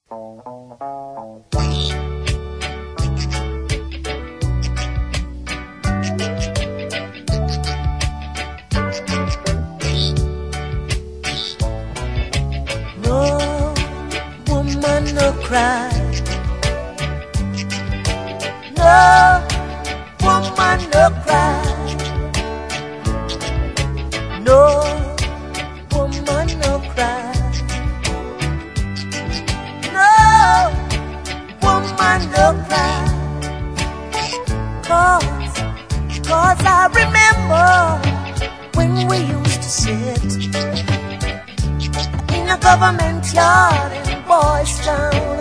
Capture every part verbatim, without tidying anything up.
No cry, no woman, no cry, no woman, no cry, no woman, no cry. Cause, cause I remember when we used to sit in a government yard in Boys Town,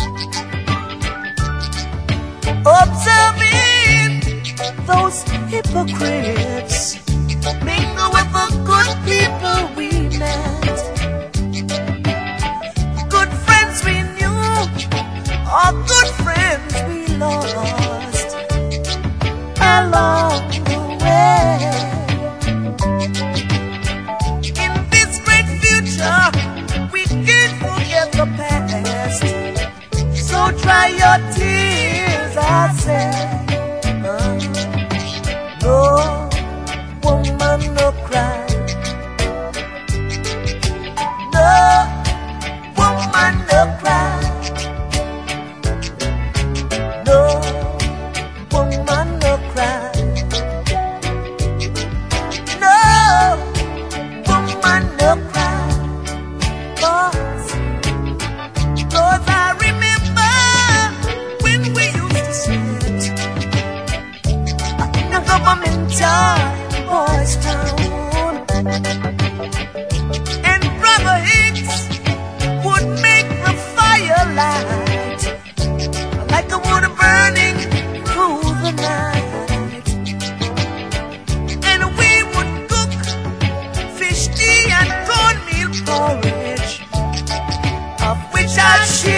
observing those hypocrites mingle with the good people we met, good friends we knew, or good friends we lost along the way. In this great future, we can't forget the past, so dry your tears, I say. Uh, no woman, no cry, no woman, no cry, no woman, no cry, no woman, no cry. Cause, cause I remember when we used to sit in a government yard in Boys Town, and Brother Hicks would make the firelight like a wood burning through the night, and we would cook fish tea and cornmeal porridge, of which I share